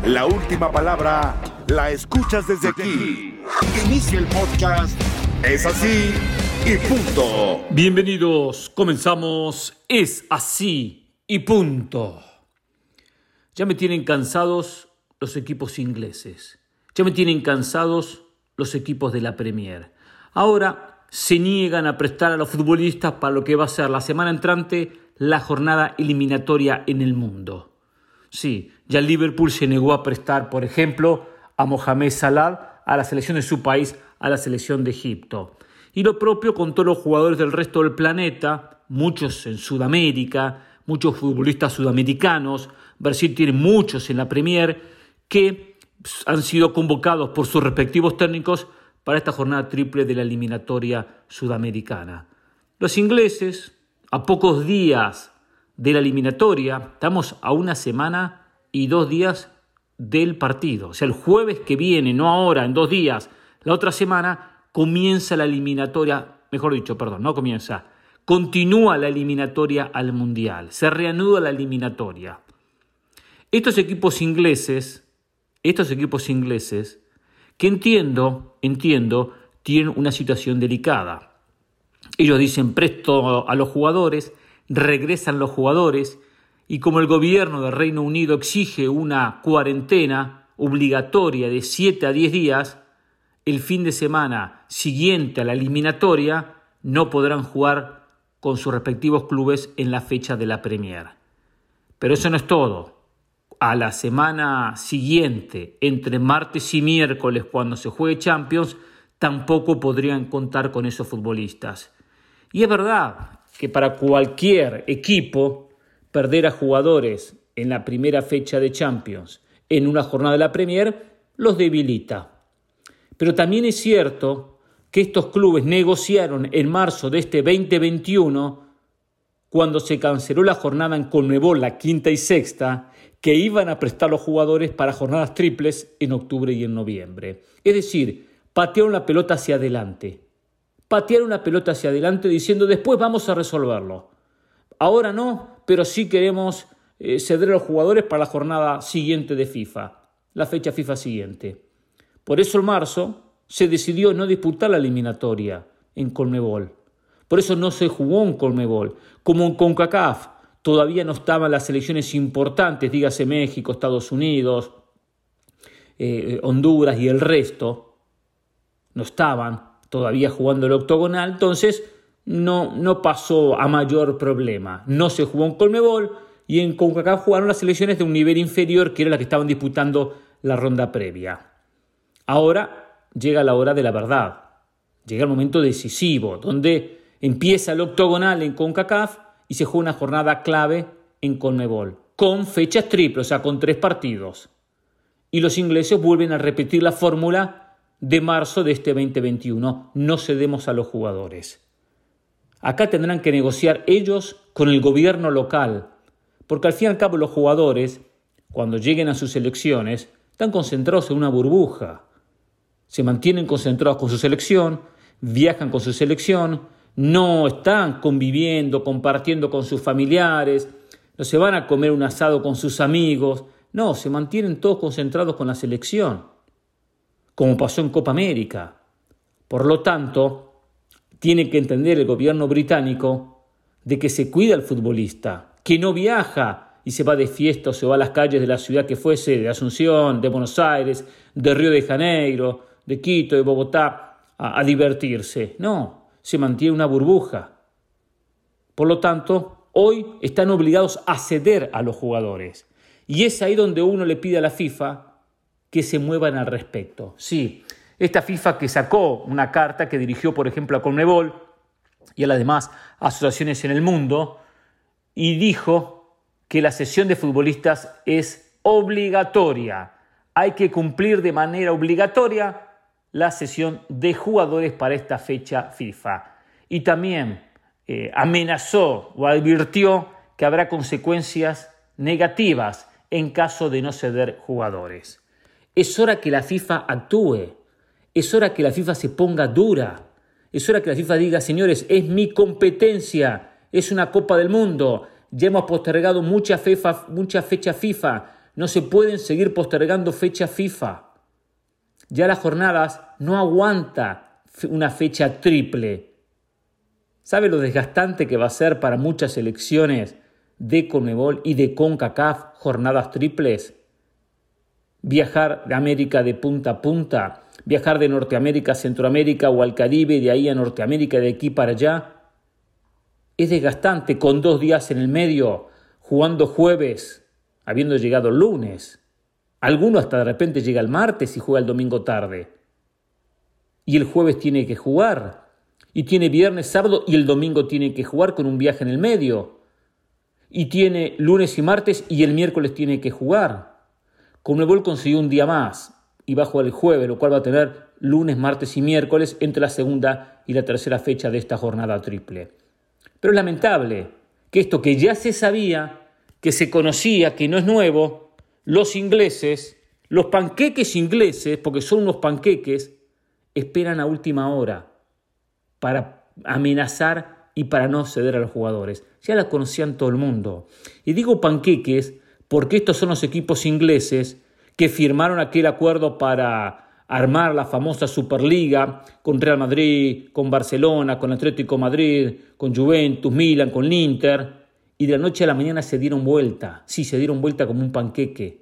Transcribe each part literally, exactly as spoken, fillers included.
La última palabra la escuchas desde aquí. Inicia el podcast. Es así y punto. Bienvenidos, comenzamos. Es así y punto. Ya me tienen cansados los equipos ingleses. Ya me tienen cansados los equipos de la Premier. Ahora se niegan a prestar a los futbolistas para lo que va a ser la semana entrante la jornada eliminatoria en el mundo. Sí, ya el Liverpool se negó a prestar, por ejemplo, a Mohamed Salah a la selección de su país, a la selección de Egipto. Y lo propio con todos los jugadores del resto del planeta, muchos en Sudamérica, muchos futbolistas sudamericanos. Brasil tiene muchos en la Premier que han sido convocados por sus respectivos técnicos para esta jornada triple de la eliminatoria sudamericana. Los ingleses, a pocos días de la eliminatoria, estamos a una semana y dos días del partido. O sea, el jueves que viene, no ahora, en dos días, la otra semana, comienza la eliminatoria, mejor dicho, perdón, no comienza, continúa la eliminatoria al Mundial, se reanuda la eliminatoria. Estos equipos ingleses, estos equipos ingleses, que entiendo, entiendo, tienen una situación delicada. Ellos dicen presto a los jugadores, regresan los jugadores, y como el gobierno del Reino Unido exige una cuarentena obligatoria de siete a diez días, el fin de semana siguiente a la eliminatoria no podrán jugar con sus respectivos clubes en la fecha de la Premier. Pero eso no es todo. A la semana siguiente, entre martes y miércoles, cuando se juegue Champions, tampoco podrían contar con esos futbolistas. Y es verdad que para cualquier equipo, perder a jugadores en la primera fecha de Champions, en una jornada de la Premier, los debilita. Pero también es cierto que estos clubes negociaron en marzo de este veinte veintiuno, cuando se canceló la jornada en Conmebol, la quinta y sexta, que iban a prestar los jugadores para jornadas triples en octubre y en noviembre. Es decir, patearon la pelota hacia adelante. Patearon la pelota hacia adelante diciendo después vamos a resolverlo. Ahora no, pero sí queremos eh, ceder a los jugadores para la jornada siguiente de FIFA, la fecha FIFA siguiente. Por eso en marzo se decidió no disputar la eliminatoria en Conmebol. Por eso no se jugó en Conmebol. Como en CONCACAF todavía no estaban las selecciones importantes, dígase México, Estados Unidos, eh, Honduras y el resto, no estaban todavía jugando el octogonal, entonces no, no pasó a mayor problema. No se jugó en Conmebol y en CONCACAF jugaron las selecciones de un nivel inferior, que era la que estaban disputando la ronda previa. Ahora llega la hora de la verdad, llega el momento decisivo, donde empieza el octogonal en CONCACAF y se juega una jornada clave en Conmebol, con fechas triples, o sea, con tres partidos. Y los ingleses vuelven a repetir la fórmula de marzo de este veinte veintiuno, no cedemos a los jugadores. Acá tendrán que negociar ellos con el gobierno local, porque al fin y al cabo los jugadores, cuando lleguen a sus selecciones, están concentrados en una burbuja. Se mantienen concentrados con su selección, viajan con su selección, no están conviviendo, compartiendo con sus familiares, no se van a comer un asado con sus amigos, no, se mantienen todos concentrados con la selección, como pasó en Copa América. Por lo tanto, tiene que entender el gobierno británico de que se cuida al futbolista, que no viaja y se va de fiesta o se va a las calles de la ciudad que fuese, de Asunción, de Buenos Aires, de Río de Janeiro, de Quito, de Bogotá, a, a divertirse. No, se mantiene una burbuja. Por lo tanto, hoy están obligados a ceder a los jugadores. Y es ahí donde uno le pide a la FIFA que se muevan al respecto. Sí, esta FIFA que sacó una carta que dirigió, por ejemplo, a Conmebol y a las demás asociaciones en el mundo y dijo que la cesión de futbolistas es obligatoria. Hay que cumplir de manera obligatoria la cesión de jugadores para esta fecha FIFA. Y también eh, amenazó o advirtió que habrá consecuencias negativas en caso de no ceder jugadores. Es hora que la FIFA actúe, es hora que la FIFA se ponga dura, es hora que la FIFA diga, señores, es mi competencia, es una Copa del Mundo, ya hemos postergado muchas mucha fecha FIFA, No se pueden seguir postergando fechas FIFA. Ya las jornadas no aguanta una fecha triple. ¿Sabe lo desgastante que va a ser para muchas selecciones de Conmebol y de CONCACAF jornadas triples? Viajar de América de punta a punta, viajar de Norteamérica a Centroamérica o al Caribe, de ahí a Norteamérica, de aquí para allá. Es desgastante con dos días en el medio, jugando jueves, habiendo llegado el lunes. Alguno hasta de repente llega el martes y juega el domingo tarde. Y el jueves tiene que jugar. Y tiene viernes, sábado y el domingo tiene que jugar con un viaje en el medio. Y tiene lunes y martes y el miércoles tiene que jugar. Conmebol consiguió un día más y va a jugar el jueves, lo cual va a tener lunes, martes y miércoles entre la segunda y la tercera fecha de esta jornada triple. Pero es lamentable que esto que ya se sabía, que se conocía, que no es nuevo, los ingleses, los panqueques ingleses, porque son unos panqueques, esperan a última hora para amenazar y para no ceder a los jugadores. Ya la conocían todo el mundo. Y digo panqueques porque estos son los equipos ingleses que firmaron aquel acuerdo para armar la famosa Superliga con Real Madrid, con Barcelona, con Atlético de Madrid, con Juventus, Milan, con el Inter, y de la noche a la mañana se dieron vuelta. Sí, se dieron vuelta como un panqueque,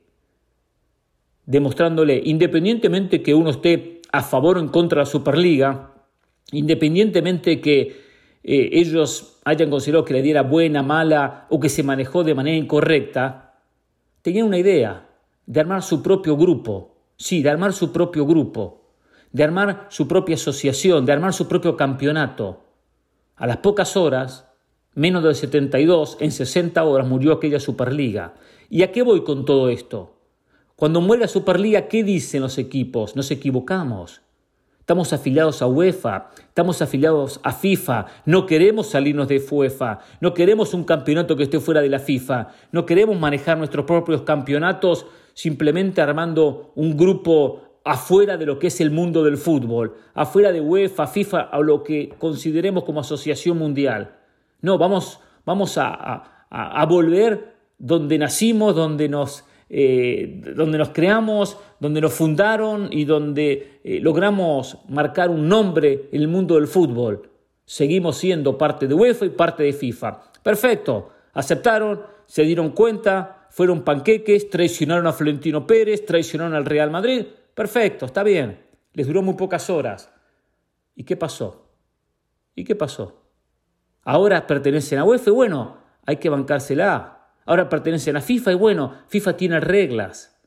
demostrándole, independientemente que uno esté a favor o en contra de la Superliga, independientemente que eh, ellos hayan considerado que la idea era buena, mala o que se manejó de manera incorrecta, tenían una idea de armar su propio grupo. Sí, de armar su propio grupo, de armar su propia asociación, de armar su propio campeonato. A las pocas horas, menos del setenta y dos, en sesenta horas murió aquella Superliga. ¿Y a qué voy con todo esto? Cuando muere la Superliga, ¿qué dicen los equipos? Nos equivocamos. Estamos afiliados a UEFA, estamos afiliados a FIFA, no queremos salirnos de UEFA, no queremos un campeonato que esté fuera de la FIFA, no queremos manejar nuestros propios campeonatos simplemente armando un grupo afuera de lo que es el mundo del fútbol, afuera de UEFA, FIFA o lo que consideremos como asociación mundial. No, vamos, vamos a, a, a volver donde nacimos, donde nos, eh, donde nos creamos, donde nos fundaron y donde eh, logramos marcar un nombre en el mundo del fútbol. Seguimos siendo parte de UEFA y parte de FIFA. Perfecto, aceptaron, se dieron cuenta, fueron panqueques, traicionaron a Florentino Pérez, traicionaron al Real Madrid. Perfecto, está bien. Les duró muy pocas horas. ¿Y qué pasó? ¿Y qué pasó? Ahora pertenecen a UEFA y bueno, hay que bancársela. Ahora pertenecen a FIFA y bueno, FIFA tiene reglas.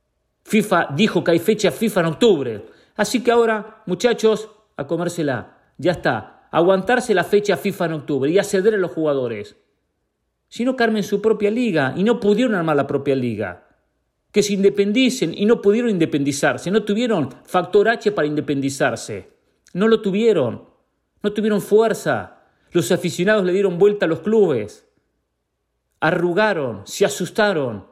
FIFA dijo que hay fecha FIFA en octubre. Así que ahora, muchachos, a comérsela. Ya está. Aguantarse la fecha FIFA en octubre y a ceder a los jugadores. Si no, que armen su propia liga y no pudieron armar la propia liga. Que se independicen y no pudieron independizarse. No tuvieron factor H para independizarse. No lo tuvieron. No tuvieron fuerza. Los aficionados le dieron vuelta a los clubes. Arrugaron, se asustaron.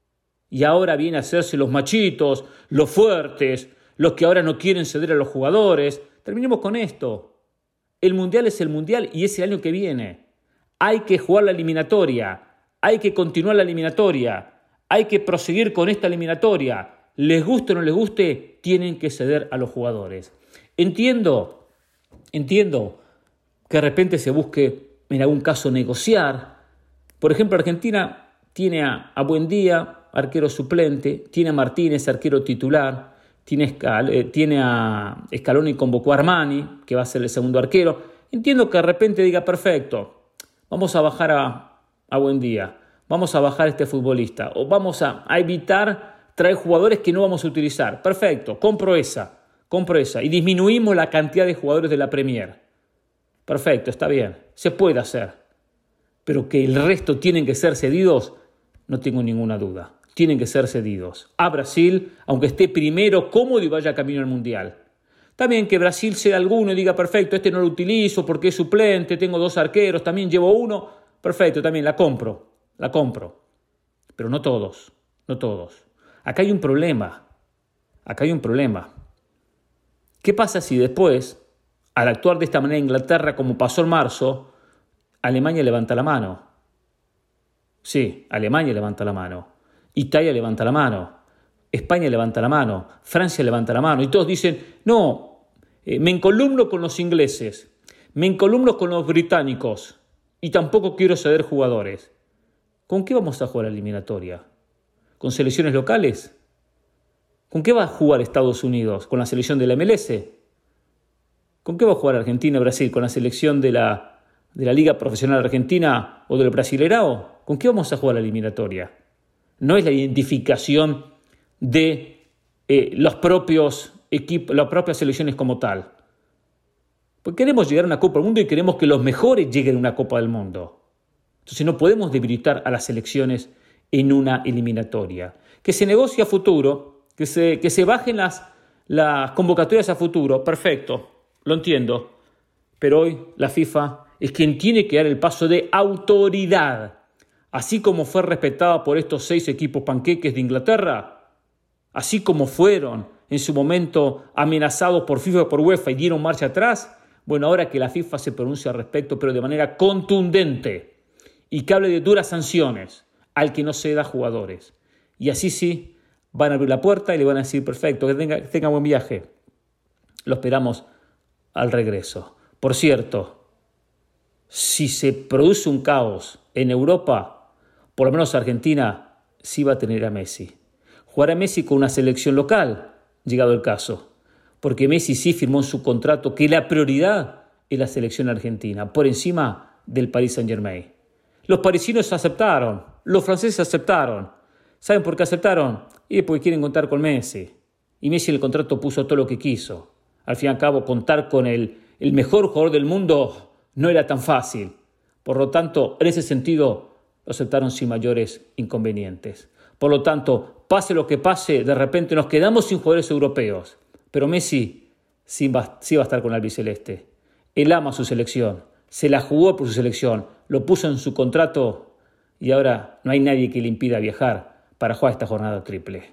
Y ahora vienen a hacerse los machitos, los fuertes, los que ahora no quieren ceder a los jugadores. Terminemos con esto. El Mundial es el Mundial y es el año que viene. Hay que jugar la eliminatoria, hay que continuar la eliminatoria, hay que proseguir con esta eliminatoria. Les guste o no les guste, tienen que ceder a los jugadores. Entiendo, entiendo que de repente se busque en algún caso negociar. Por ejemplo, Argentina tiene a, a Buendía, arquero suplente, tiene a Martínez, arquero titular, tiene, Escal, eh, tiene a Scaloni, convocó a Armani, que va a ser el segundo arquero. Entiendo que de repente diga, perfecto, vamos a bajar a, a Buendía, vamos a bajar a este futbolista, o vamos a, a evitar traer jugadores que no vamos a utilizar. Perfecto, compro esa, compro esa, y disminuimos la cantidad de jugadores de la Premier. Perfecto, está bien, se puede hacer. Pero que el resto tienen que ser cedidos, no tengo ninguna duda. Tienen que ser cedidos a Brasil, aunque esté primero cómodo y vaya camino al Mundial. También que Brasil ceda alguno y diga, perfecto, este no lo utilizo porque es suplente, tengo dos arqueros, también llevo uno. Perfecto, también la compro, la compro. Pero no todos, no todos. Acá hay un problema, acá hay un problema. ¿Qué pasa si después, al actuar de esta manera Inglaterra, como pasó en marzo, Alemania levanta la mano? Sí, Alemania levanta la mano. Italia levanta la mano, España levanta la mano, Francia levanta la mano, y todos dicen, no, eh, me encolumno con los ingleses, me encolumno con los británicos, y tampoco quiero ceder jugadores. ¿Con qué vamos a jugar la eliminatoria? ¿Con selecciones locales? ¿Con qué va a jugar Estados Unidos? ¿Con la selección de la M L S? ¿Con qué va a jugar Argentina y Brasil? ¿Con la selección de la, de la Liga Profesional Argentina o del Brasileirao? ¿Con qué vamos a jugar la eliminatoria? No es la identificación de eh, los propios equipos, las propias selecciones como tal. Pues queremos llegar a una Copa del Mundo y queremos que los mejores lleguen a una Copa del Mundo. Entonces no podemos debilitar a las selecciones en una eliminatoria. Que se negocie a futuro, que se, que se bajen las, las convocatorias a futuro, perfecto, lo entiendo. Pero hoy la FIFA es quien tiene que dar el paso de autoridad. Así como fue respetada por estos seis equipos panqueques de Inglaterra, así como fueron en su momento amenazados por FIFA y por UEFA y dieron marcha atrás, bueno, ahora que la FIFA se pronuncie al respecto, pero de manera contundente, y que hable de duras sanciones al que no ceda jugadores. Y así sí, van a abrir la puerta y le van a decir, perfecto, que tenga, tenga buen viaje. Lo esperamos al regreso. Por cierto, si se produce un caos en Europa, por lo menos Argentina sí va a tener a Messi. Jugará Messi con una selección local, llegado el caso. Porque Messi sí firmó en su contrato que la prioridad es la selección argentina, por encima del Paris Saint-Germain. Los parisinos aceptaron, los franceses aceptaron. ¿Saben por qué aceptaron? Y porque quieren contar con Messi. Y Messi en el contrato puso todo lo que quiso. Al fin y al cabo, contar con el, el mejor jugador del mundo no era tan fácil. Por lo tanto, en ese sentido, lo aceptaron sin mayores inconvenientes. Por lo tanto, pase lo que pase, de repente nos quedamos sin jugadores europeos. Pero Messi sí va, sí va a estar con el albiceleste. Él ama su selección, se la jugó por su selección, lo puso en su contrato y ahora no hay nadie que le impida viajar para jugar esta jornada triple.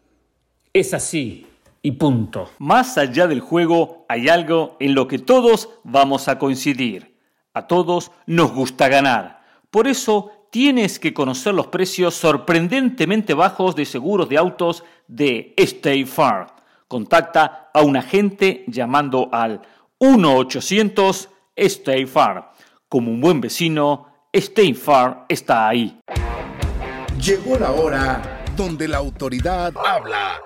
Es así y punto. Más allá del juego hay algo en lo que todos vamos a coincidir. A todos nos gusta ganar. Por eso tienes que conocer los precios sorprendentemente bajos de seguros de autos de State Farm. Contacta a un agente llamando al uno ochocientos State Farm. Como un buen vecino, State Farm está ahí. Llegó la hora donde la autoridad habla.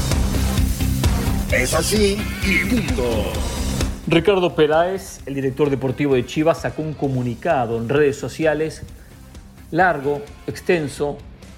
Es así y punto. Ricardo Peláez, el director deportivo de Chivas, sacó un comunicado en redes sociales largo, extenso,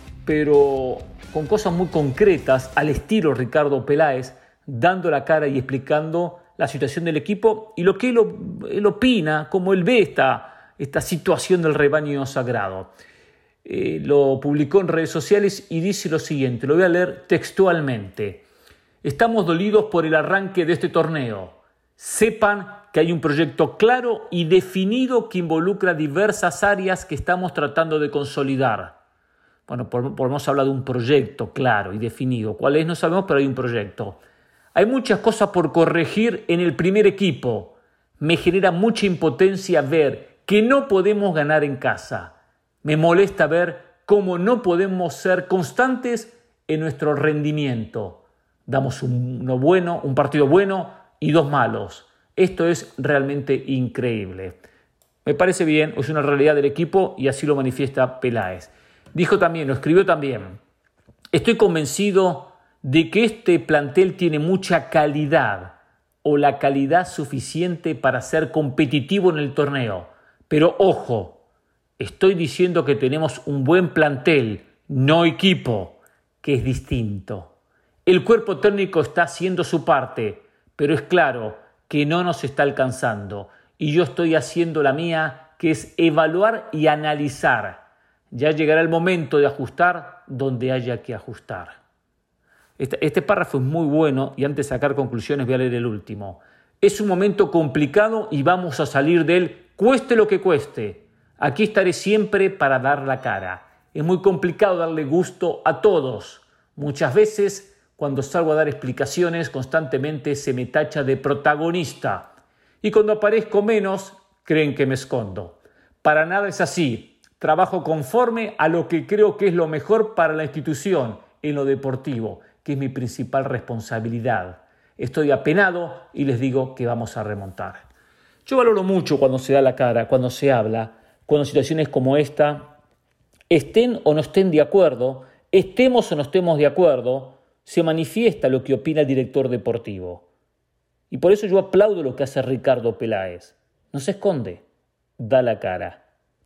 pero con cosas muy concretas al estilo Ricardo Peláez, dando la cara y explicando la situación del equipo y lo que él, él opina, cómo él ve esta, esta situación del rebaño sagrado. Eh, lo publicó en redes sociales y dice lo siguiente, lo voy a leer textualmente. Estamos dolidos por el arranque de este torneo. Sepan que hay un proyecto claro y definido que involucra diversas áreas que estamos tratando de consolidar. Bueno, podemos hablar de un proyecto claro y definido. ¿Cuál es? No sabemos, pero hay un proyecto. Hay muchas cosas por corregir en el primer equipo. Me genera mucha impotencia ver que no podemos ganar en casa. Me molesta ver cómo no podemos ser constantes en nuestro rendimiento. Damos uno bueno, un partido bueno y dos malos. Esto es realmente increíble. Me parece bien, es una realidad del equipo y así lo manifiesta Peláez. Dijo también, lo escribió también, estoy convencido de que este plantel tiene mucha calidad o la calidad suficiente para ser competitivo en el torneo. Pero ojo, estoy diciendo que tenemos un buen plantel, no equipo, que es distinto. El cuerpo técnico está haciendo su parte, pero es claro que no nos está alcanzando y yo estoy haciendo la mía, que es evaluar y analizar. Ya llegará el momento de ajustar donde haya que ajustar. Este, este párrafo es muy bueno y antes de sacar conclusiones voy a leer el último. Es un momento complicado y vamos a salir de él, cueste lo que cueste. Aquí estaré siempre para dar la cara. Es muy complicado darle gusto a todos. Muchas veces, cuando salgo a dar explicaciones, constantemente se me tacha de protagonista. Y cuando aparezco menos, creen que me escondo. Para nada es así. trabajo conforme a lo que creo que es lo mejor para la institución en lo deportivo, que es mi principal responsabilidad. Estoy apenado y les digo que vamos a remontar. Yo valoro mucho cuando se da la cara, cuando se habla, cuando situaciones como esta, estén o no estén de acuerdo, estemos o no estemos de acuerdo, se manifiesta lo que opina el director deportivo. Y por eso yo aplaudo lo que hace Ricardo Peláez. No se esconde, da la cara.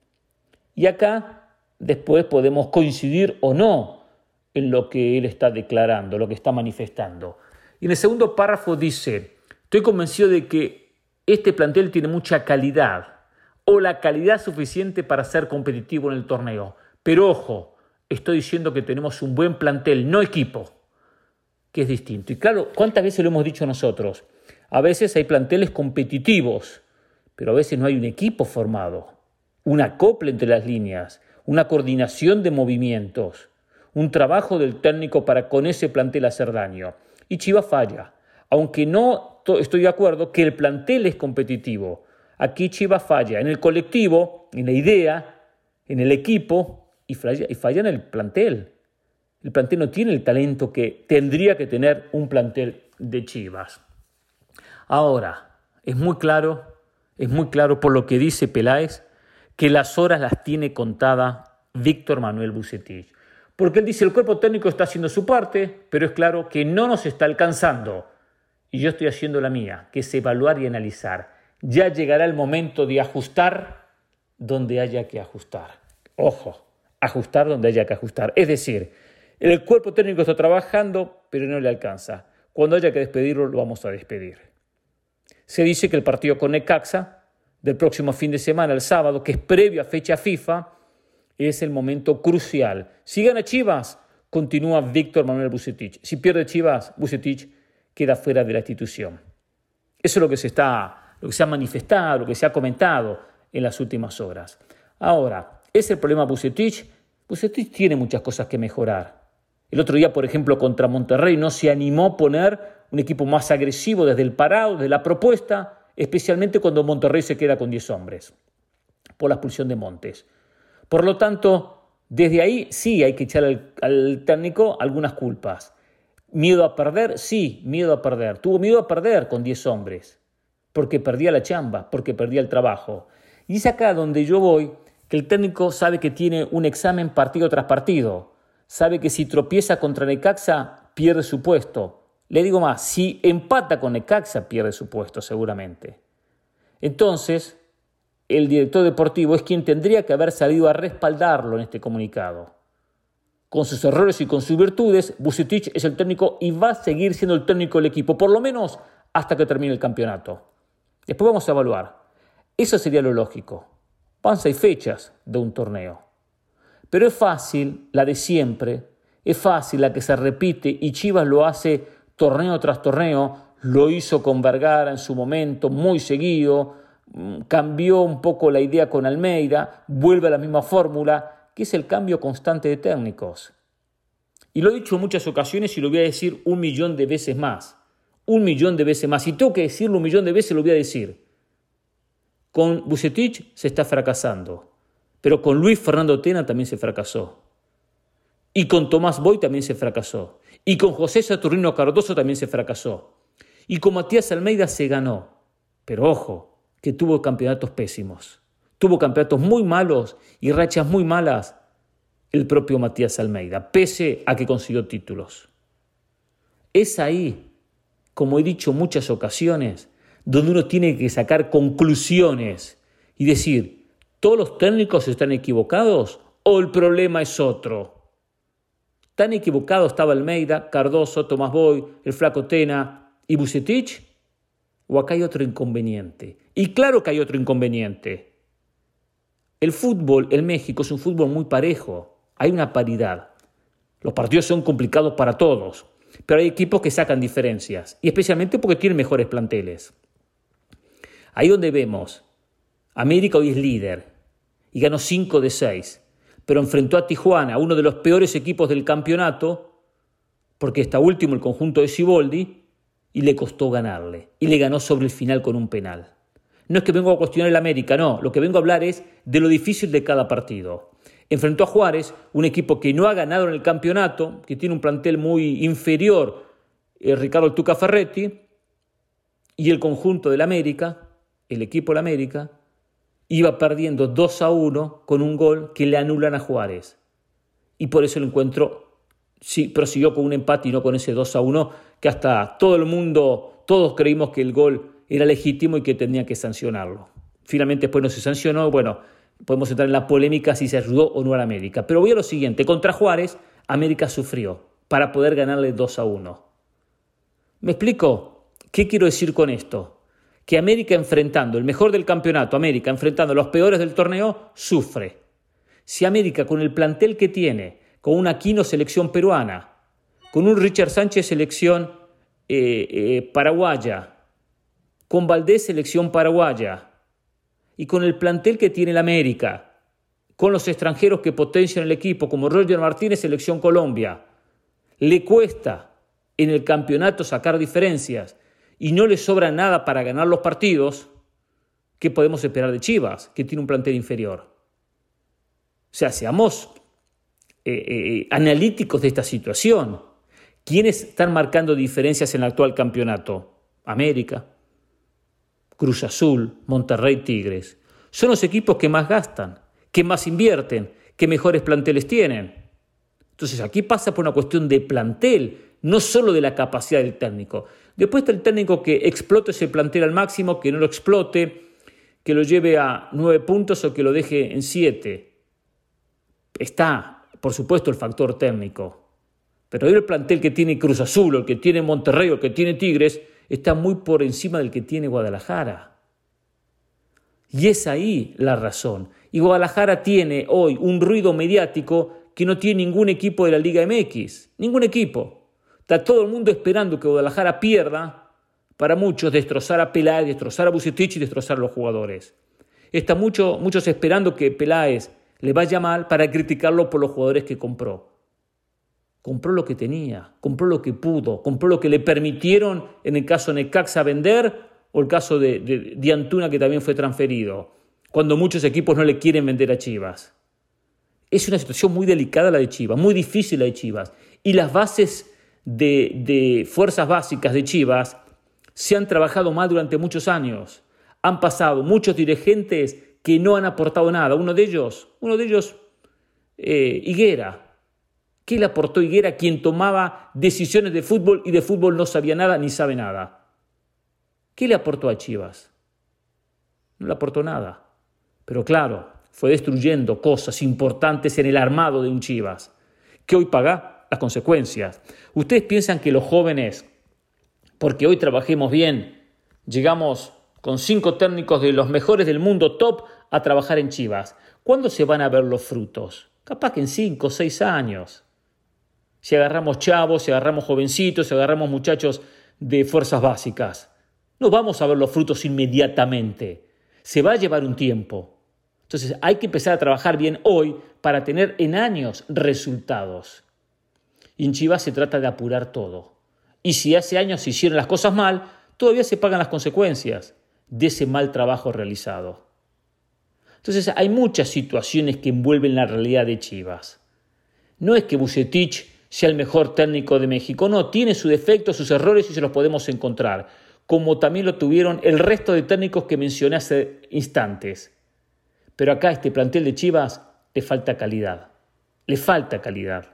Y acá después podemos coincidir o no en lo que él está declarando, lo que está manifestando. Y en el segundo párrafo dice, estoy convencido de que este plantel tiene mucha calidad o la calidad suficiente para ser competitivo en el torneo. Pero ojo, estoy diciendo que tenemos un buen plantel, no equipo, que es distinto. Y claro, ¿cuántas veces lo hemos dicho nosotros? A veces hay planteles competitivos, pero a veces no hay un equipo formado, un acople entre las líneas, una coordinación de movimientos, un trabajo del técnico para con ese plantel hacer daño. Y Chivas falla, aunque no estoy de acuerdo que el plantel es competitivo. Aquí Chivas falla en el colectivo, en la idea, en el equipo y falla, y falla en el plantel. El plantel no tiene el talento que tendría que tener un plantel de Chivas. Ahora, es muy claro, es muy claro por lo que dice Peláez, que las horas las tiene contadas Víctor Manuel Vucetich. Porque él dice, el cuerpo técnico está haciendo su parte, pero es claro que no nos está alcanzando. Y yo estoy haciendo la mía, que es evaluar y analizar. Ya llegará el momento de ajustar donde haya que ajustar. Ojo, ajustar donde haya que ajustar. Es decir, el cuerpo técnico está trabajando, pero no le alcanza. Cuando haya que despedirlo, lo vamos a despedir. Se dice que el partido con Necaxa, del próximo fin de semana, el sábado, que es previo a fecha FIFA, es el momento crucial. Si gana Chivas, continúa Víctor Manuel Vucetich. Si pierde Chivas, Vucetich queda fuera de la institución. Eso es lo que se está, lo que se ha manifestado, lo que se ha comentado en las últimas horas. Ahora, ¿es el problema Vucetich? Vucetich tiene muchas cosas que mejorar. El otro día, por ejemplo, contra Monterrey no se animó a poner un equipo más agresivo desde el parado, desde la propuesta, especialmente cuando Monterrey se queda con diez hombres, por la expulsión de Montes. Por lo tanto, desde ahí sí hay que echar al, al técnico algunas culpas. ¿Miedo a perder? Sí, miedo a perder. Tuvo miedo a perder con diez hombres, porque perdía la chamba, porque perdía el trabajo. Y es acá donde yo voy, que el técnico sabe que tiene un examen partido tras partido. Sabe que si tropieza contra Necaxa, pierde su puesto. Le digo más, si empata con Necaxa, pierde su puesto seguramente. Entonces, el director deportivo es quien tendría que haber salido a respaldarlo en este comunicado. Con sus errores y con sus virtudes, Vucetich es el técnico y va a seguir siendo el técnico del equipo, por lo menos hasta que termine el campeonato. Después vamos a evaluar. Eso sería lo lógico. Van seis fechas de un torneo. Pero es fácil la de siempre, es fácil la que se repite y Chivas lo hace torneo tras torneo, lo hizo con Vergara en su momento, muy seguido, cambió un poco la idea con Almeida, vuelve a la misma fórmula, que es el cambio constante de técnicos. Y lo he dicho en muchas ocasiones y lo voy a decir un millón de veces más, un millón de veces más, y tengo que decirlo un millón de veces, lo voy a decir. Con Vucetich se está fracasando, pero con Luis Fernando Tena también se fracasó. Y con Tomás Boy también se fracasó. Y con José Saturnino Cardoso también se fracasó. Y con Matías Almeida se ganó. Pero ojo, que tuvo campeonatos pésimos. Tuvo campeonatos muy malos y rachas muy malas el propio Matías Almeida, pese a que consiguió títulos. Es ahí, como he dicho en muchas ocasiones, donde uno tiene que sacar conclusiones y decir, ¿todos los técnicos están equivocados o el problema es otro? ¿Tan equivocado estaba Almeida, Cardoso, Tomás Boy, el Flaco Tena y Vucetich? ¿O acá hay otro inconveniente? Y claro que hay otro inconveniente. El fútbol en México es un fútbol muy parejo. Hay una paridad. Los partidos son complicados para todos, pero hay equipos que sacan diferencias, y especialmente porque tienen mejores planteles. Ahí donde vemos, América hoy es líder y ganó cinco de seis, pero enfrentó a Tijuana, uno de los peores equipos del campeonato, porque está último el conjunto de Siboldi, y le costó ganarle, y le ganó sobre el final con un penal. No es que vengo a cuestionar el América, no. Lo que vengo a hablar es de lo difícil de cada partido. Enfrentó a Juárez, un equipo que no ha ganado en el campeonato, que tiene un plantel muy inferior, eh, Ricardo el Tuca Ferretti, y el conjunto del América, el equipo del América, iba perdiendo dos a uno con un gol que le anulan a Juárez. Y por eso el encuentro sí, prosiguió con un empate y no con ese dos a uno, que hasta todo el mundo, todos creímos que el gol era legítimo y que tenía que sancionarlo. Finalmente después no se sancionó. Bueno, podemos entrar en la polémica si se ayudó o no a la América. Pero voy a lo siguiente. Contra Juárez, América sufrió para poder ganarle dos a uno. ¿Me explico? ¿Qué quiero decir con esto? Que América enfrentando, el mejor del campeonato, América enfrentando a los peores del torneo, sufre. Si América con el plantel que tiene, con un Aquino selección peruana, con un Richard Sánchez selección eh, eh, paraguaya, con Valdés selección paraguaya, y con el plantel que tiene el América, con los extranjeros que potencian el equipo, como Roger Martínez, selección Colombia, le cuesta en el campeonato sacar diferencias y no le sobra nada para ganar los partidos, ¿qué podemos esperar de Chivas, que tiene un plantel inferior? O sea, seamos eh, eh, analíticos de esta situación. ¿Quiénes están marcando diferencias en el actual campeonato? América, Cruz Azul, Monterrey, Tigres. Son los equipos que más gastan, que más invierten, que mejores planteles tienen. Entonces aquí pasa por una cuestión de plantel, no solo de la capacidad del técnico. Después está el técnico que explote ese plantel al máximo, que no lo explote, que lo lleve a nueve puntos o que lo deje en siete. Está, por supuesto, el factor técnico. Pero hoy el plantel que tiene Cruz Azul, o el que tiene Monterrey, o el que tiene Tigres, está muy por encima del que tiene Guadalajara. Y es ahí la razón. Y Guadalajara tiene hoy un ruido mediático que no tiene ningún equipo de la Liga M X. Ningún equipo. Está todo el mundo esperando que Guadalajara pierda, para muchos destrozar a Peláez, destrozar a Vucetich y destrozar a los jugadores. Está mucho, muchos esperando que Peláez le vaya mal para criticarlo por los jugadores que compró. Compró lo que tenía, compró lo que pudo, compró lo que le permitieron, en el caso de Necaxa, vender, o el caso de, de, de Antuna, que también fue transferido, cuando muchos equipos no le quieren vender a Chivas. Es una situación muy delicada la de Chivas, muy difícil la de Chivas. Y las bases de, de fuerzas básicas de Chivas se han trabajado mal durante muchos años. Han pasado muchos dirigentes que no han aportado nada. Uno de ellos, uno de ellos, eh, Higuera. ¿Qué le aportó Higuera, quien tomaba decisiones de fútbol y de fútbol no sabía nada ni sabe nada? ¿Qué le aportó a Chivas? No le aportó nada. Pero claro, fue destruyendo cosas importantes en el armado de un Chivas, que hoy paga las consecuencias. ¿Ustedes piensan que los jóvenes, porque hoy trabajemos bien, llegamos con cinco técnicos de los mejores del mundo top a trabajar en Chivas? ¿Cuándo se van a ver los frutos? Capaz que en cinco o seis años. Si agarramos chavos, si agarramos jovencitos, si agarramos muchachos de fuerzas básicas, no vamos a ver los frutos inmediatamente. Se va a llevar un tiempo. Entonces hay que empezar a trabajar bien hoy para tener en años resultados. Y en Chivas se trata de apurar todo. Y si hace años se hicieron las cosas mal, todavía se pagan las consecuencias de ese mal trabajo realizado. Entonces hay muchas situaciones que envuelven la realidad de Chivas. No es que Vucetich sea el mejor técnico de México, no, tiene sus defectos, sus errores y se los podemos encontrar, como también lo tuvieron el resto de técnicos que mencioné hace instantes. Pero acá a este plantel de Chivas le falta calidad, le falta calidad.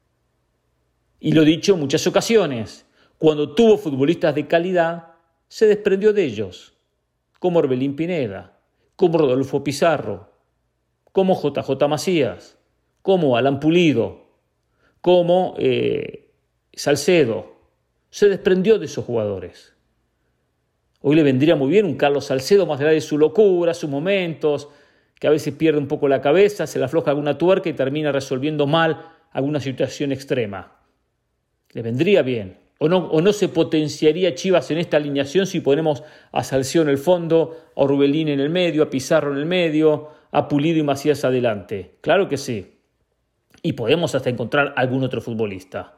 Y lo he dicho en muchas ocasiones, cuando tuvo futbolistas de calidad, se desprendió de ellos, como Orbelín Pineda, como Rodolfo Pizarro, como J J Macías, como Alan Pulido, como eh, Salcedo. Se desprendió de esos jugadores. Hoy le vendría muy bien un Carlos Salcedo, más allá de su locura, sus momentos, que a veces pierde un poco la cabeza, se le afloja alguna tuerca y termina resolviendo mal alguna situación extrema. Le vendría bien. O no, o no se potenciaría Chivas en esta alineación si ponemos a Salcedo en el fondo, a Orbelín en el medio, a Pizarro en el medio, a Pulido y Macías adelante. Claro que sí. Y podemos hasta encontrar algún otro futbolista.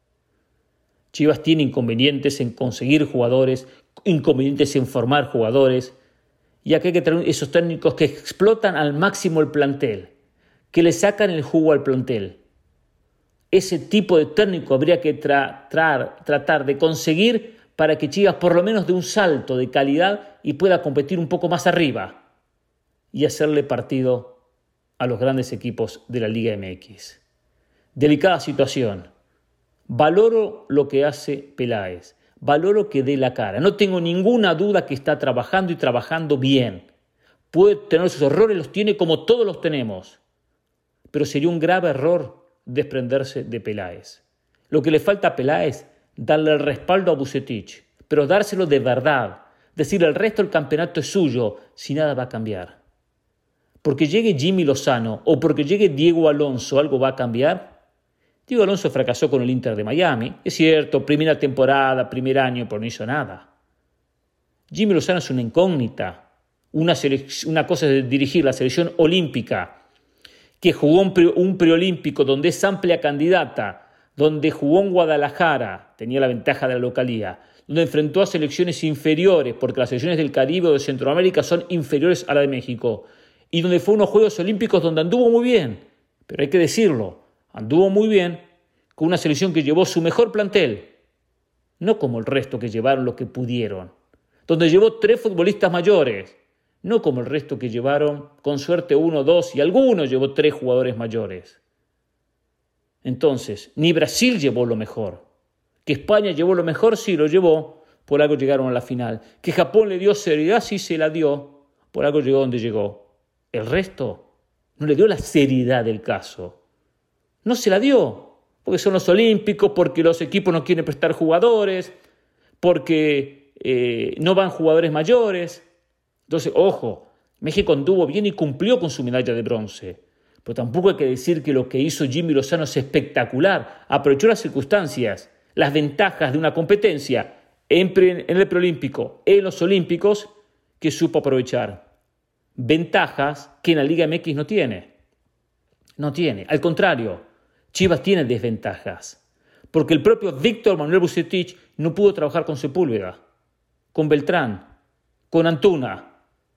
Chivas tiene inconvenientes en conseguir jugadores, inconvenientes en formar jugadores, Y acá hay que traer esos técnicos que explotan al máximo el plantel, que le sacan el jugo al plantel. Ese tipo de técnico habría que tra- tra- tratar de conseguir para que Chivas por lo menos dé un salto de calidad y pueda competir un poco más arriba y hacerle partido a los grandes equipos de la Liga M X. Delicada situación. Valoro lo que hace Peláez. Valoro que dé la cara. No tengo ninguna duda que está trabajando y trabajando bien. Puede tener sus errores, los tiene como todos los tenemos. Pero sería un grave error desprenderse de Peláez. Lo que le falta a Peláez, darle el respaldo a Vucetich, pero dárselo de verdad. Decir el resto del campeonato es suyo, si nada va a cambiar. Porque llegue Jimmy Lozano o porque llegue Diego Alonso, ¿algo va a cambiar? Diego Alonso fracasó con el Inter de Miami. Es cierto, primera temporada, primer año, pero no hizo nada. Jimmy Lozano es una incógnita. Una, selec- una cosa es dirigir la selección olímpica, que jugó un, pre- un preolímpico donde es amplia candidata, donde jugó en Guadalajara, tenía la ventaja de la localía, donde enfrentó a selecciones inferiores, porque las selecciones del Caribe o de Centroamérica son inferiores a la de México, y donde fue unos Juegos Olímpicos donde anduvo muy bien, pero hay que decirlo, anduvo muy bien con una selección que llevó su mejor plantel, no como el resto que llevaron lo que pudieron, donde llevó tres futbolistas mayores, no como el resto que llevaron, con suerte uno, dos y algunos llevó tres jugadores mayores. Entonces, ni Brasil llevó lo mejor. Que España llevó lo mejor, sí lo llevó, por algo llegaron a la final. Que Japón le dio seriedad, sí se la dio, por algo llegó donde llegó. El resto no le dio la seriedad del caso. No se la dio, porque son los olímpicos, porque los equipos no quieren prestar jugadores, porque eh, no van jugadores mayores. Entonces, ojo, México anduvo bien y cumplió con su medalla de bronce. Pero tampoco hay que decir que lo que hizo Jimmy Lozano es espectacular. Aprovechó las circunstancias, las ventajas de una competencia en, pre, en el preolímpico, en los olímpicos, que supo aprovechar. Ventajas que en la Liga M X no tiene. No tiene. Al contrario, Chivas tiene desventajas. Porque el propio Víctor Manuel Vucetich no pudo trabajar con Sepúlveda, con Beltrán, con Antuna,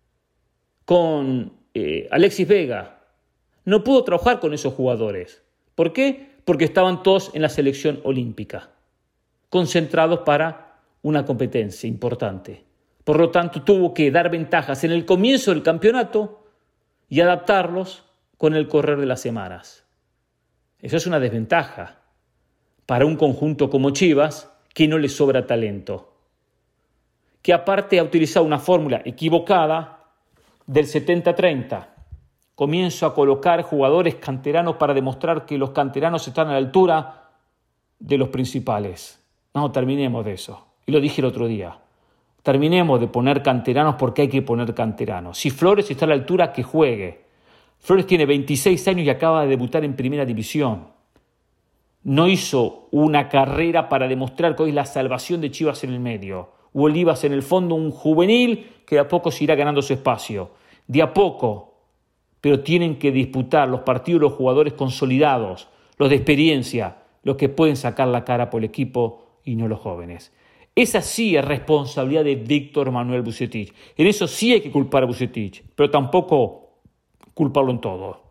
con eh, Alexis Vega. No pudo trabajar con esos jugadores. ¿Por qué? Porque estaban todos en la selección olímpica, concentrados para una competencia importante. Por lo tanto, tuvo que dar ventajas en el comienzo del campeonato y adaptarlos con el correr de las semanas. Eso es una desventaja para un conjunto como Chivas, que no le sobra talento, que aparte ha utilizado una fórmula equivocada del setenta treinta. Comienzo a colocar jugadores canteranos para demostrar que los canteranos están a la altura de los principales. No, terminemos de eso. Y lo dije el otro día. Terminemos de poner canteranos porque hay que poner canteranos. Si Flores está a la altura, que juegue. Flores tiene veintiséis años y acaba de debutar en Primera División. No hizo una carrera para demostrar que hoy es la salvación de Chivas en el medio. Olivas en el fondo, un juvenil que de a poco se irá ganando su espacio. De a poco. Pero tienen que disputar los partidos los jugadores consolidados, los de experiencia, los que pueden sacar la cara por el equipo y no los jóvenes. Esa sí es responsabilidad de Víctor Manuel Vucetich. En eso sí hay que culpar a Vucetich, pero tampoco culparlo en todo.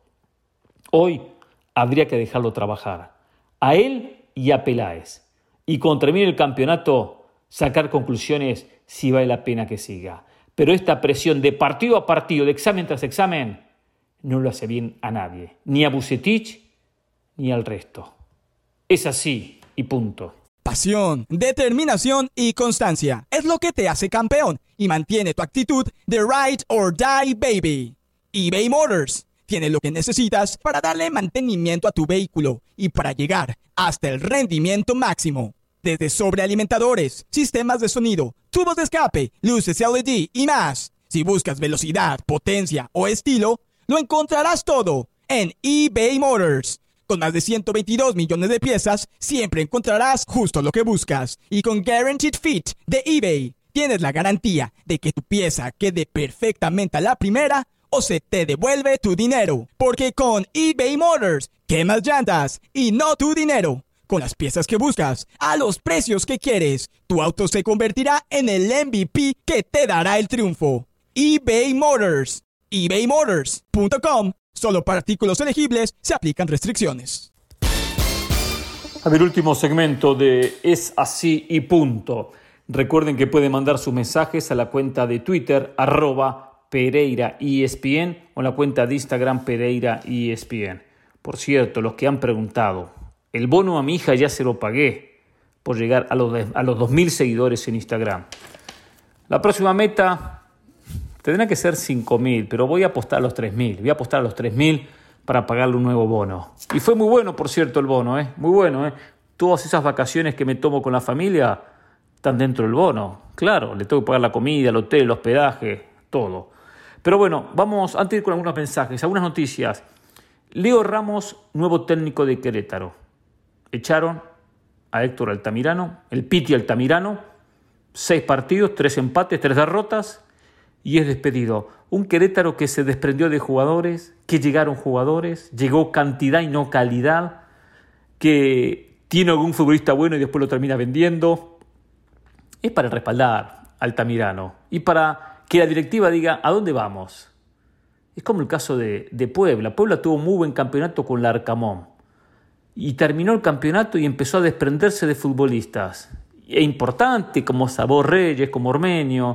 Hoy habría que dejarlo trabajar, a él y a Peláez. Y cuando termine el campeonato, sacar conclusiones si vale la pena que siga. Pero esta presión de partido a partido, de examen tras examen, no lo hace bien a nadie, ni a Vucetich ni al resto. Es así y punto. Pasión, determinación y constancia es lo que te hace campeón y mantiene tu actitud de ride or die baby. eBay Motors tiene lo que necesitas para darle mantenimiento a tu vehículo y para llegar hasta el rendimiento máximo. Desde sobrealimentadores, sistemas de sonido, tubos de escape, luces L E D y más. Si buscas velocidad, potencia o estilo, lo encontrarás todo en eBay Motors. Con más de ciento veintidós millones de piezas, siempre encontrarás justo lo que buscas. Y con Guaranteed Fit de eBay, tienes la garantía de que tu pieza quede perfectamente a la primera o se te devuelve tu dinero. Porque con eBay Motors, quemas llantas y no tu dinero. Con las piezas que buscas, a los precios que quieres, tu auto se convertirá en el M V P que te dará el triunfo. eBay Motors. ebay motors punto com. Solo para artículos elegibles se aplican restricciones. A ver, último segmento de Es Así y Punto. Recuerden que pueden mandar sus mensajes a la cuenta de Twitter, arroba Pereira E S P N, o la cuenta de Instagram, Pereira E S P N. Por cierto, los que han preguntado, el bono a mi hija ya se lo pagué por llegar a los, a los dos mil seguidores en Instagram. La próxima meta tendrá que ser cinco mil, pero voy a apostar a los tres mil. Voy a apostar a los tres mil para pagarle un nuevo bono. Y fue muy bueno, por cierto, el bono, ¿eh? Muy bueno, ¿eh? Todas esas vacaciones que me tomo con la familia están dentro del bono. Claro, le tengo que pagar la comida, el hotel, el hospedaje, todo. Pero bueno, vamos, antes de ir con algunos mensajes, algunas noticias. Leo Ramos, nuevo técnico de Querétaro. Echaron a Héctor Altamirano, el Piti Altamirano, seis partidos, tres empates, tres derrotas, y es despedido. Un Querétaro que se desprendió de jugadores, que llegaron jugadores, llegó cantidad y no calidad, que tiene algún futbolista bueno y después lo termina vendiendo. Es para respaldar a Altamirano y para que la directiva diga ¿a dónde vamos? Es como el caso de, de Puebla. Puebla tuvo un muy buen campeonato con Larcamón y terminó el campeonato y empezó a desprenderse de futbolistas. E importante como Sabor Reyes, como Ormeño,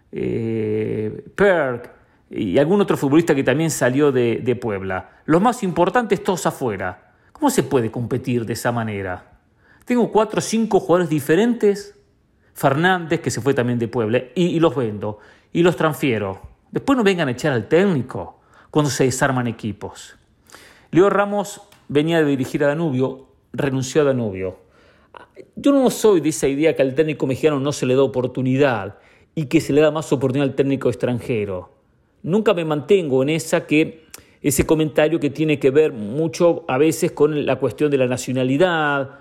Eh, Perk y algún otro futbolista que también salió de, de Puebla. Los más importantes todos afuera. ¿Cómo se puede competir de esa manera? Tengo cuatro o cinco jugadores diferentes, Fernández, que se fue también de Puebla, y, y los vendo, y los transfiero. Después no vengan a echar al técnico cuando se desarman equipos. Leo Ramos venía de dirigir a Danubio, renunció a Danubio. Yo no soy de esa idea que al técnico mexicano no se le da oportunidad y que se le da más oportunidad al técnico extranjero. Nunca me mantengo en esa que ese comentario que tiene que ver mucho a veces con la cuestión de la nacionalidad,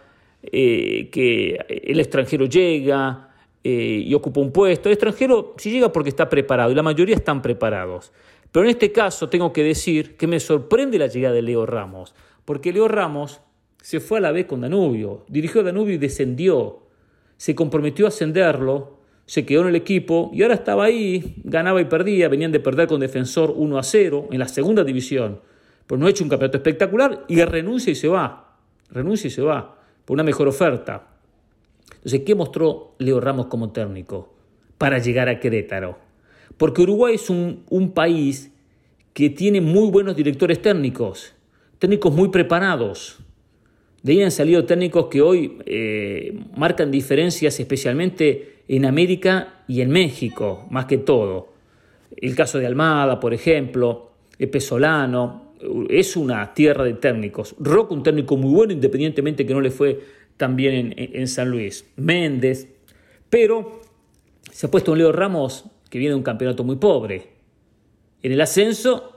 eh, que el extranjero llega eh, y ocupa un puesto. El extranjero sí llega porque está preparado y la mayoría están preparados. Pero en este caso tengo que decir que me sorprende la llegada de Leo Ramos, porque Leo Ramos se fue a la vez con Danubio, dirigió a Danubio y descendió, se comprometió a ascenderlo, se quedó en el equipo y ahora estaba ahí, ganaba y perdía, venían de perder con Defensor uno a cero en la segunda división, pero no ha hecho un campeonato espectacular y renuncia y se va, renuncia y se va, por una mejor oferta. Entonces, ¿qué mostró Leo Ramos como técnico para llegar a Querétaro? Porque Uruguay es un, un país que tiene muy buenos directores técnicos, técnicos muy preparados. De ahí han salido técnicos que hoy eh, marcan diferencias especialmente en América y en México, más que todo. El caso de Almada, por ejemplo, Pesolano, es una tierra de técnicos. Roca, un técnico muy bueno, independientemente que no le fue tan bien en, en San Luis. Méndez, pero se ha puesto un Leo Ramos que viene de un campeonato muy pobre. En el ascenso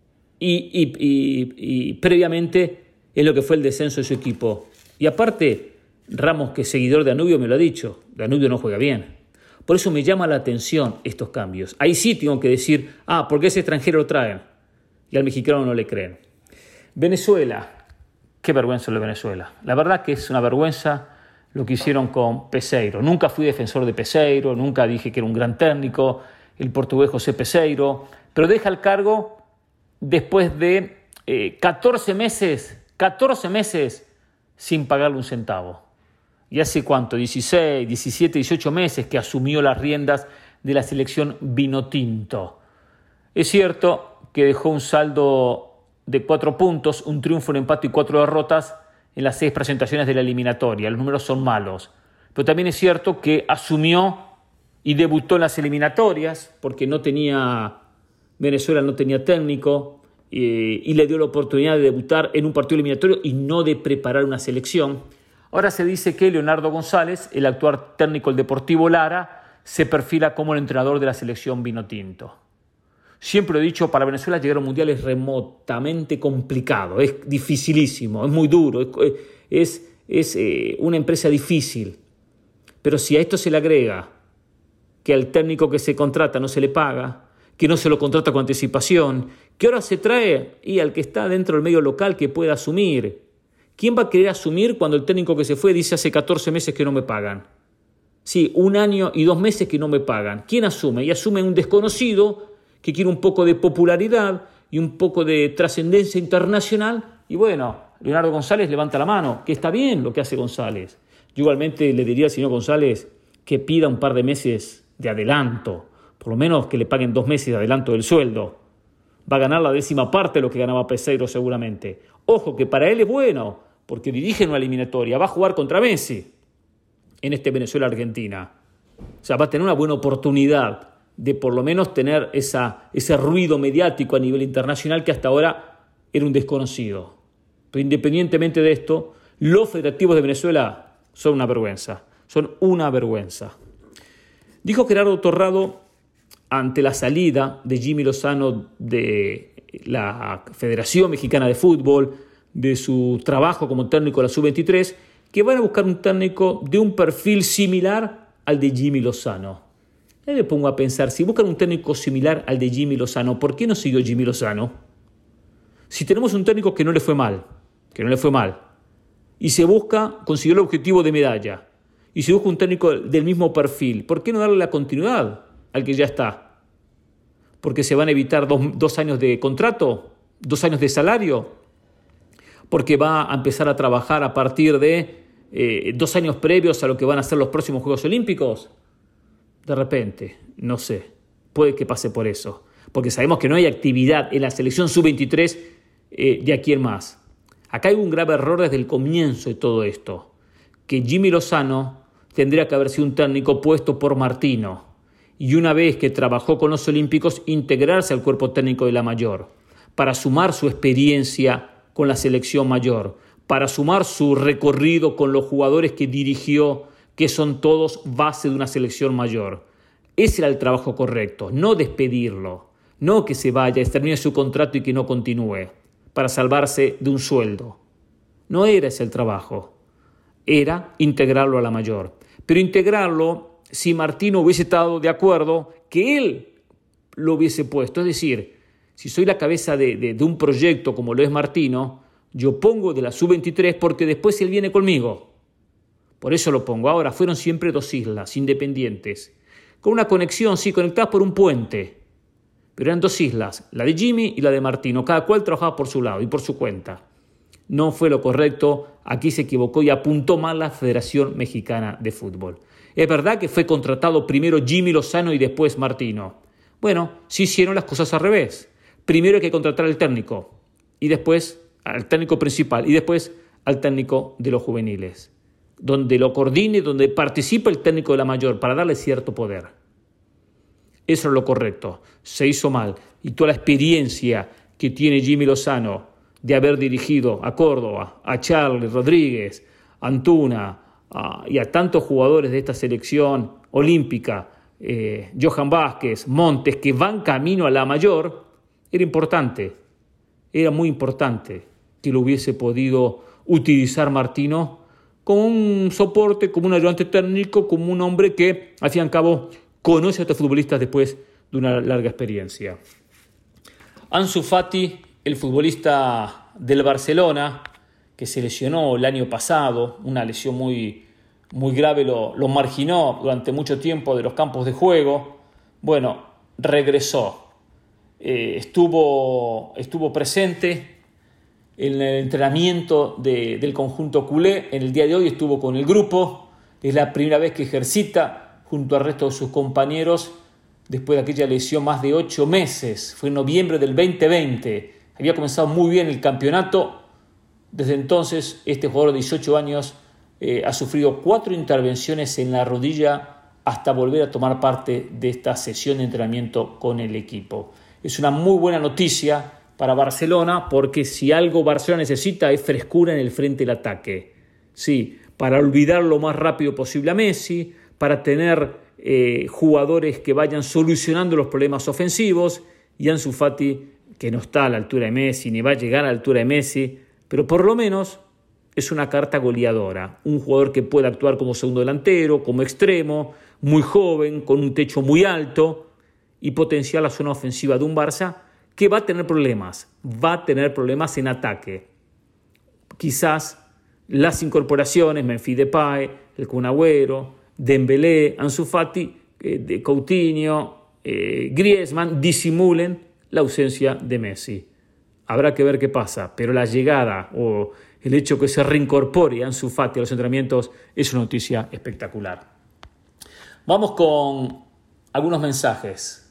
y, y, y, y previamente en lo que fue el descenso de su equipo. Y aparte, Ramos, que es seguidor de Danubio, me lo ha dicho, Danubio no juega bien. Por eso me llama la atención estos cambios. Ahí sí tengo que decir, ah, ¿por qué ese extranjero lo traen? Y al mexicano no le creen. Venezuela, qué vergüenza lo de Venezuela. La verdad que es una vergüenza lo que hicieron con Peseiro. Nunca fui defensor de Peseiro, nunca dije que era un gran técnico, el portugués José Peseiro, pero deja el cargo después de eh, catorce meses, catorce meses sin pagarle un centavo. Y hace cuánto, dieciséis, diecisiete, dieciocho meses que asumió las riendas de la selección vinotinto. Es cierto que dejó un saldo de cuatro puntos, un triunfo, un empate y cuatro derrotas en las seis presentaciones de la eliminatoria. Los números son malos. Pero también es cierto que asumió y debutó en las eliminatorias porque no tenía, Venezuela no tenía técnico eh, y le dio la oportunidad de debutar en un partido eliminatorio y no de preparar una selección. Ahora se dice que Leonardo González, el actual técnico del Deportivo Lara, se perfila como el entrenador de la selección vinotinto. Siempre he dicho, para Venezuela llegar a un mundial es remotamente complicado, es dificilísimo, es muy duro, es, es, es eh, una empresa difícil. Pero si a esto se le agrega que al técnico que se contrata no se le paga, que no se lo contrata con anticipación, que ahora se trae y al que está dentro del medio local que pueda asumir. ¿Quién va a querer asumir cuando el técnico que se fue dice hace catorce meses que no me pagan? Sí, un año y dos meses que no me pagan. ¿Quién asume? Y asume un desconocido que quiere un poco de popularidad y un poco de trascendencia internacional. Y bueno, Leonardo González levanta la mano, que está bien lo que hace González. Yo igualmente le diría al señor González que pida un par de meses de adelanto, por lo menos que le paguen dos meses de adelanto del sueldo. Va a ganar la décima parte de lo que ganaba Peseiro seguramente. Ojo, que para él es bueno, porque dirige una eliminatoria, va a jugar contra Messi en este Venezuela-Argentina. O sea, va a tener una buena oportunidad de por lo menos tener esa, ese ruido mediático a nivel internacional que hasta ahora era un desconocido. Pero independientemente de esto, los federativos de Venezuela son una vergüenza, son una vergüenza. Dijo Gerardo Torrado ante la salida de Jimmy Lozano de la Federación Mexicana de Fútbol, de su trabajo como técnico de la sub veintitrés, que van a buscar un técnico de un perfil similar al de Jimmy Lozano. Yo me pongo a pensar, si buscan un técnico similar al de Jimmy Lozano, ¿por qué no siguió Jimmy Lozano? Si tenemos un técnico que no le fue mal, que no le fue mal, y se busca, consiguió el objetivo de medalla, y se busca un técnico del mismo perfil, ¿por qué no darle la continuidad al que ya está? ¿Porque se van a evitar dos, dos años de contrato? ¿Dos años de salario? ¿Porque va a empezar a trabajar a partir de eh, dos años previos a lo que van a ser los próximos Juegos Olímpicos? De repente, no sé, puede que pase por eso, porque sabemos que no hay actividad en la selección sub veintitrés eh, de aquí en más. Acá hay un grave error desde el comienzo de todo esto, que Jimmy Lozano tendría que haber sido un técnico puesto por Martino, y una vez que trabajó con los Olímpicos, integrarse al cuerpo técnico de la mayor, para sumar su experiencia con la selección mayor, para sumar su recorrido con los jugadores que dirigió, que son todos base de una selección mayor. Ese era el trabajo correcto, no despedirlo, no que se vaya, termine su contrato y que no continúe, para salvarse de un sueldo. No era ese el trabajo, era integrarlo a la mayor. Pero integrarlo si Martino hubiese estado de acuerdo que él lo hubiese puesto, es decir, si soy la cabeza de, de, de un proyecto como lo es Martino, yo pongo de la sub veintitrés porque después él viene conmigo. Por eso lo pongo. Ahora, fueron siempre dos islas independientes, con una conexión, sí, conectadas por un puente. Pero eran dos islas, la de Jimmy y la de Martino. Cada cual trabajaba por su lado y por su cuenta. No fue lo correcto, aquí se equivocó y apuntó mal la Federación Mexicana de Fútbol. Es verdad que fue contratado primero Jimmy Lozano y después Martino. Bueno, se hicieron las cosas al revés. Primero hay que contratar al técnico, y después al técnico principal, y después al técnico de los juveniles, donde lo coordine, donde participe el técnico de la mayor, para darle cierto poder. Eso es lo correcto. Se hizo mal. Y toda la experiencia que tiene Jimmy Lozano de haber dirigido a Córdoba, a Charles Rodríguez, a Antuna a, y a tantos jugadores de esta selección olímpica, eh, Johan Vázquez, Montes, que van camino a la mayor, era importante, era muy importante que lo hubiese podido utilizar Martino como un soporte, como un ayudante técnico, como un hombre que, al fin y al cabo, conoce a estos futbolistas después de una larga experiencia. Ansu Fati, el futbolista del Barcelona, que se lesionó el año pasado, una lesión muy, muy grave, lo, lo marginó durante mucho tiempo de los campos de juego. Bueno, regresó. Eh, estuvo, estuvo presente en el entrenamiento de, del conjunto culé. En el día de hoy estuvo con el grupo. Es la primera vez que ejercita junto al resto de sus compañeros después de aquella lesión más de ocho meses. Fue en noviembre del veinte veinte. Había comenzado muy bien el campeonato. Desde entonces, este jugador de dieciocho años eh, ha sufrido cuatro intervenciones en la rodilla hasta volver a tomar parte de esta sesión de entrenamiento con el equipo. Es una muy buena noticia para Barcelona, porque si algo Barcelona necesita es frescura en el frente del ataque. Sí, para olvidar lo más rápido posible a Messi, para tener eh, jugadores que vayan solucionando los problemas ofensivos, y Ansu Fati, que no está a la altura de Messi, ni va a llegar a la altura de Messi, pero por lo menos es una carta goleadora, un jugador que puede actuar como segundo delantero, como extremo, muy joven, con un techo muy alto, y potenciar la zona ofensiva de un Barça que va a tener problemas, va a tener problemas en ataque. Quizás las incorporaciones, Memphis Depay, el Kun Agüero, Dembélé, Ansu Fati, eh, de Coutinho, eh, Griezmann disimulen la ausencia de Messi. Habrá que ver qué pasa, pero la llegada o el hecho que se reincorpore Ansu Fati a los entrenamientos es una noticia espectacular. Vamos con algunos mensajes.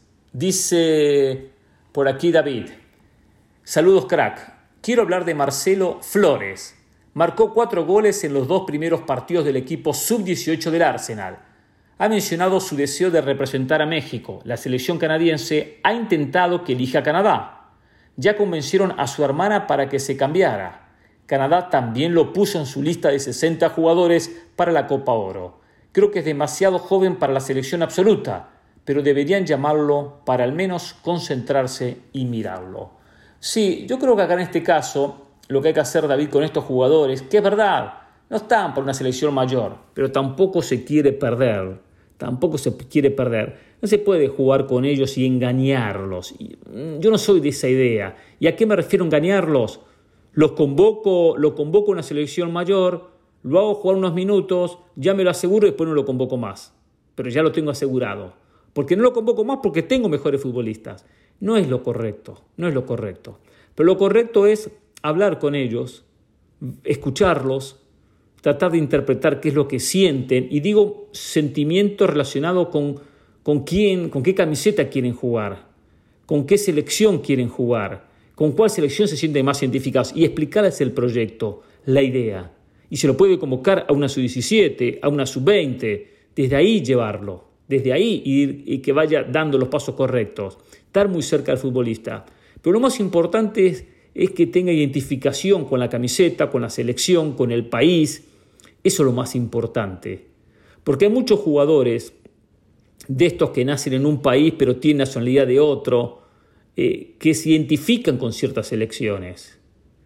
Dice por aquí David: saludos crack, quiero hablar de Marcelo Flores. Marcó cuatro goles en los dos primeros partidos del equipo sub dieciocho del Arsenal. Ha mencionado su deseo de representar a México. La selección canadiense ha intentado que elija a Canadá. Ya convencieron a su hermana para que se cambiara. Canadá también lo puso en su lista de sesenta jugadores para la Copa Oro. Creo que es demasiado joven para la selección absoluta, pero deberían llamarlo para al menos concentrarse y mirarlo. Sí, yo creo que acá en este caso lo que hay que hacer, David, con estos jugadores, que es verdad, no están por una selección mayor, pero tampoco se quiere perder, tampoco se quiere perder. No se puede jugar con ellos y engañarlos. Yo no soy de esa idea. ¿Y a qué me refiero engañarlos? Los convoco, lo convoco a una selección mayor, lo hago jugar unos minutos, ya me lo aseguro y después no lo convoco más. Pero ya lo tengo asegurado. Porque no lo convoco más porque tengo mejores futbolistas. No es lo correcto, no es lo correcto. Pero lo correcto es hablar con ellos, escucharlos, tratar de interpretar qué es lo que sienten. Y digo sentimientos relacionados con, con quién, con qué camiseta quieren jugar, con qué selección quieren jugar, con cuál selección se sienten más identificados y explicarles el proyecto, la idea. Y se lo puede convocar a una sub diecisiete, a una sub veinte, desde ahí llevarlo, desde ahí ir, y que vaya dando los pasos correctos, estar muy cerca del futbolista. Pero lo más importante es, es que tenga identificación con la camiseta, con la selección, con el país. Eso es lo más importante. Porque hay muchos jugadores de estos que nacen en un país pero tienen nacionalidad de otro, eh, que se identifican con ciertas selecciones.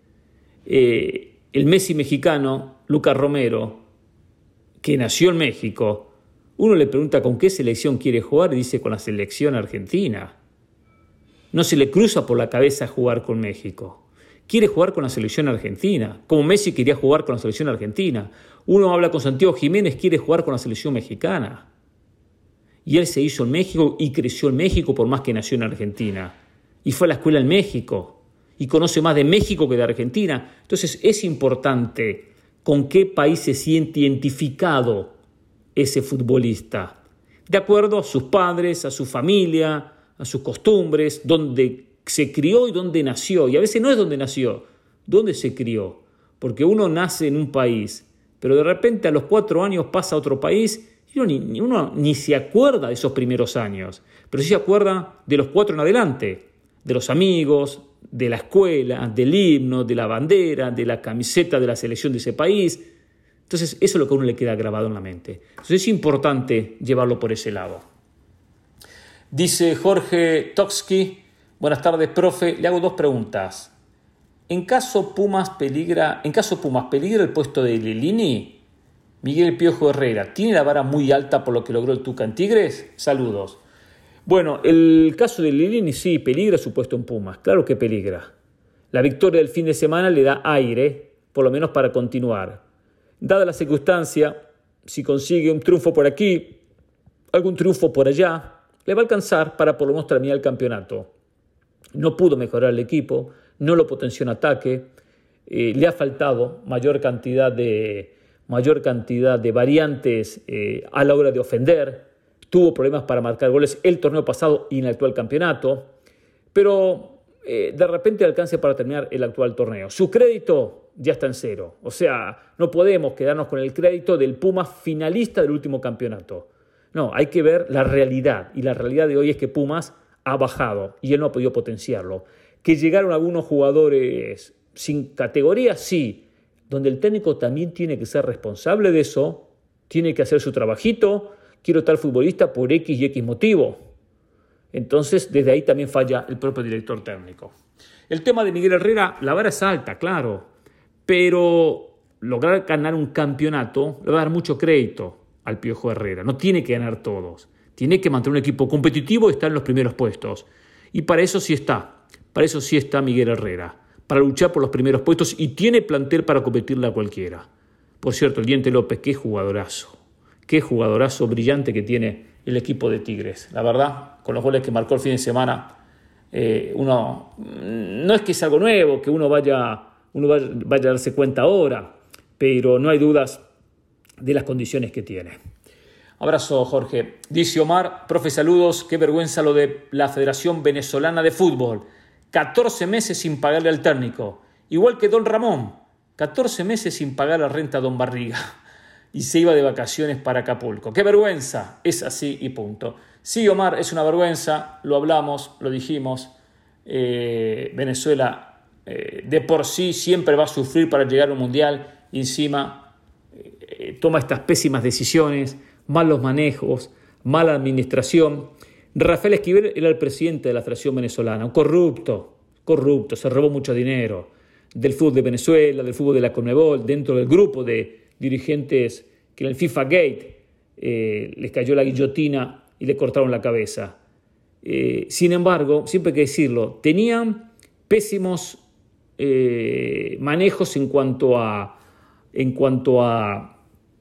Eh, el Messi mexicano, Lucas Romero, que nació en México, uno le pregunta con qué selección quiere jugar y dice con la selección argentina. No se le cruza por la cabeza jugar con México. Quiere jugar con la selección argentina, como Messi quería jugar con la selección argentina. Uno habla con Santiago Jiménez, quiere jugar con la selección mexicana. Y él se hizo en México y creció en México por más que nació en Argentina. Y fue a la escuela en México. Y conoce más de México que de Argentina. Entonces es importante con qué país se siente identificado ese futbolista. De acuerdo a sus padres, a su familia, a sus costumbres, donde se crió y dónde nació. Y a veces no es donde nació, dónde se crió. Porque uno nace en un país, pero de repente a los cuatro años pasa a otro país y uno ni, uno ni se acuerda de esos primeros años. Pero sí se acuerda de los cuatro en adelante, de los amigos, de la escuela, del himno, de la bandera, de la camiseta de la selección de ese país. Entonces eso es lo que a uno le queda grabado en la mente. Entonces es importante llevarlo por ese lado. Dice Jorge Toksky: buenas tardes, profe. Le hago dos preguntas. En caso Pumas peligra, en caso Pumas peligra el puesto de Lilini, Miguel Piojo Herrera, ¿tiene la vara muy alta por lo que logró el Tuca en Tigres? Saludos. Bueno, el caso de Lilini sí, peligra su puesto en Pumas. Claro que peligra. La victoria del fin de semana le da aire, por lo menos para continuar. Dada la circunstancia, si consigue un triunfo por aquí, algún triunfo por allá, le va a alcanzar para por lo menos terminar el campeonato. No pudo mejorar el equipo, no lo potenció en ataque, eh, le ha faltado mayor cantidad de, mayor cantidad de variantes eh, a la hora de ofender, tuvo problemas para marcar goles el torneo pasado y en el actual campeonato, pero eh, de repente alcance para terminar el actual torneo. Su crédito ya está en cero, o sea, no podemos quedarnos con el crédito del Pumas finalista del último campeonato. No, hay que ver la realidad, y la realidad de hoy es que Pumas ha bajado y él no ha podido potenciarlo. Que llegaron algunos jugadores sin categoría, sí, donde el técnico también tiene que ser responsable de eso, tiene que hacer su trabajito, quiero tal futbolista por X y X motivo. Entonces, desde ahí también falla el propio director técnico. El tema de Miguel Herrera, la vara es alta, claro, pero lograr ganar un campeonato le va a dar mucho crédito al Piojo Herrera. No tiene que ganar todos. Tiene que mantener un equipo competitivo y estar en los primeros puestos. Y para eso sí está. Para eso sí está Miguel Herrera. Para luchar por los primeros puestos y tiene plantel para competirle a cualquiera. Por cierto, el Diente López, qué jugadorazo. qué jugadorazo brillante que tiene el equipo de Tigres. La verdad, con los goles que marcó el fin de semana, eh, uno no es que es algo nuevo, que uno vaya, uno vaya, vaya a darse cuenta ahora, pero no hay dudas de las condiciones que tiene. Abrazo, Jorge. Dice Omar, profe, saludos. Qué vergüenza lo de la Federación Venezolana de Fútbol. catorce meses sin pagarle al técnico. Igual que Don Ramón. catorce meses sin pagar la renta a Don Barriga. Y se iba de vacaciones para Acapulco. ¡Qué vergüenza! Es así y punto. Sí, Omar, es una vergüenza. Lo hablamos, lo dijimos. Eh, Venezuela eh, de por sí siempre va a sufrir para llegar a un mundial. Y encima eh, toma estas pésimas decisiones, malos manejos, mala administración. Rafael Esquivel era el presidente de la Federación Venezolana. Un corrupto, corrupto. Se robó mucho dinero del fútbol de Venezuela, del fútbol de la Conmebol, dentro del grupo de dirigentes que en el FIFA Gate eh, les cayó la guillotina y le cortaron la cabeza. Eh, sin embargo, siempre hay que decirlo, tenían pésimos eh, manejos en cuanto a en cuanto a,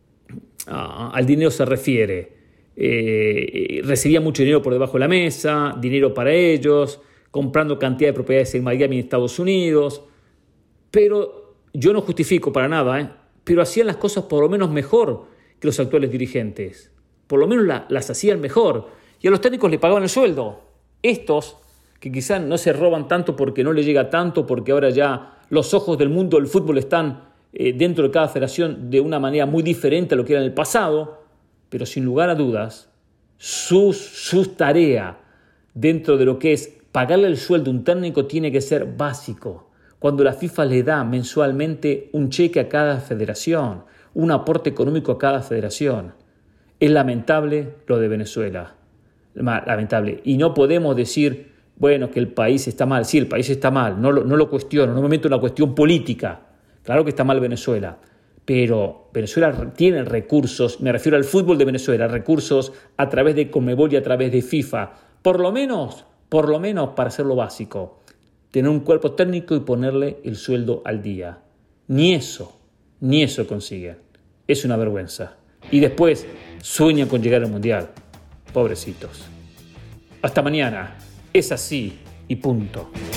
a al dinero se refiere. Eh, recibían mucho dinero por debajo de la mesa, dinero para ellos, comprando cantidad de propiedades en Miami, en Estados Unidos. Pero yo no justifico para nada, ¿eh? Pero hacían las cosas por lo menos mejor que los actuales dirigentes. Por lo menos la, las hacían mejor. Y a los técnicos le pagaban el sueldo. Estos, que quizás no se roban tanto porque no les llega tanto, porque ahora ya los ojos del mundo del fútbol están eh, dentro de cada federación de una manera muy diferente a lo que era en el pasado, pero sin lugar a dudas, su, su tarea dentro de lo que es pagarle el sueldo a un técnico tiene que ser básico. Cuando la FIFA le da mensualmente un cheque a cada federación, un aporte económico a cada federación. Es lamentable lo de Venezuela, lamentable. Y no podemos decir, bueno, que el país está mal. Sí, el país está mal, no lo, no lo cuestiono, no me meto en la cuestión política. Claro que está mal Venezuela, pero Venezuela tiene recursos, me refiero al fútbol de Venezuela, recursos a través de Conmebol y a través de FIFA, por lo menos, por lo menos para hacer lo básico. Tener un cuerpo técnico y ponerle el sueldo al día. Ni eso, ni eso consiguen. Es una vergüenza. Y después sueñan con llegar al Mundial. Pobrecitos. Hasta mañana. Es así y punto.